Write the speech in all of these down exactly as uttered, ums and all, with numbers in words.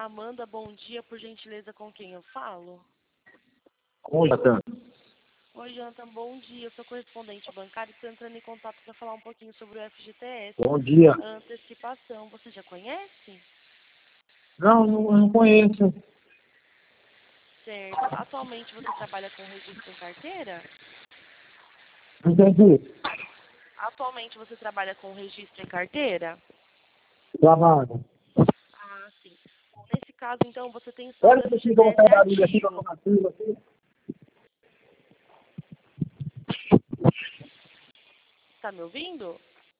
Amanda, bom dia, por gentileza, com quem eu falo? Oi, Jonathan. Oi, Jonathan, bom dia. Eu sou correspondente bancário e estou entrando em contato para falar um pouquinho sobre o F G T S. Bom dia. Antecipação. Você já conhece? Não, não, eu não conheço. Certo. Atualmente você trabalha com registro em carteira? Entendi. Atualmente você trabalha com registro em carteira? Trabalho. Ah, sim. Bom, nesse caso, então, você tem Olha saldo que F G aqui, T como tá S o barulho aqui, que eu tô ativo. na chuva aqui. Tá me ouvindo?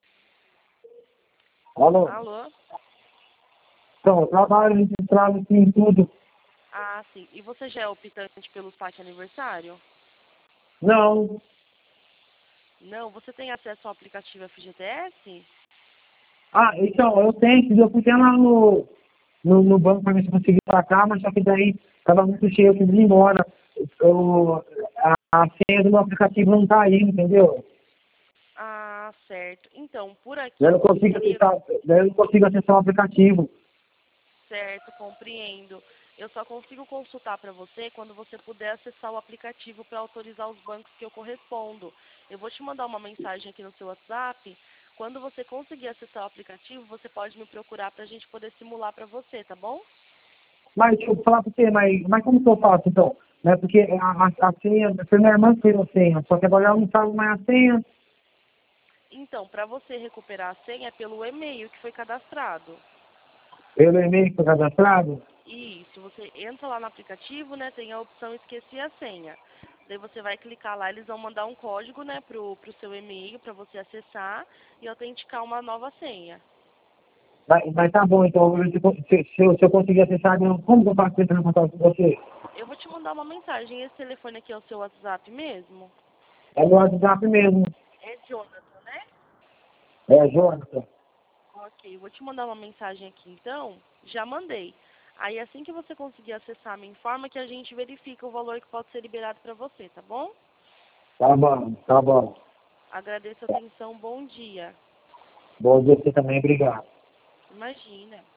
Alô? Alô? Então, eu trabalho registrado aqui em tudo. Ah, sim. E você já é optante pelo saque aniversário? Não. Não, você tem acesso ao aplicativo F G T S? Ah, então, eu tenho, eu fui até lá no, no, no banco para ver se eu consegui sacar, mas só que daí tava muito cheio, eu quis ir embora. Eu, a, a senha do meu aplicativo não tá aí, entendeu? Ah, certo. Então, por aqui Daí eu não você consigo teria... acessar, daí eu não consigo acessar o aplicativo. Certo, compreendo. Eu só consigo consultar para você quando você puder acessar o aplicativo para autorizar os bancos que eu correspondo. Eu vou te mandar uma mensagem aqui no seu WhatsApp. Quando você conseguir acessar o aplicativo, você pode me procurar para a gente poder simular para você, tá bom? Mas, deixa eu falar pra você, mas, mas como que eu faço, então? Né? Porque a, a, a senha, foi minha irmã que fez a senha, só que agora ela não sabe mais a senha. Então, para você recuperar a senha é pelo e-mail que foi cadastrado. Pelo e-mail que foi cadastrado. Isso, você entra lá no aplicativo, né? Tem a opção esquecer a senha. Daí você vai clicar lá, eles vão mandar um código, né, pro, pro seu e-mail para você acessar e autenticar uma nova senha. Mas, mas tá bom, então, eu- se, se, eu, se eu conseguir acessar, eu- como que eu faço pra entrar em contato com você? Eu vou te mandar uma mensagem. Esse telefone aqui é o seu WhatsApp mesmo? É no WhatsApp mesmo. É Jonathan, né? É, Jonathan. Ok, eu vou te mandar uma mensagem aqui então. Já mandei. Aí assim que você conseguir acessar, me informa que a gente verifica o valor que pode ser liberado para você, tá bom? Tá bom, tá bom. Agradeço a atenção, bom dia. Bom dia pra você também, obrigado. Imagina.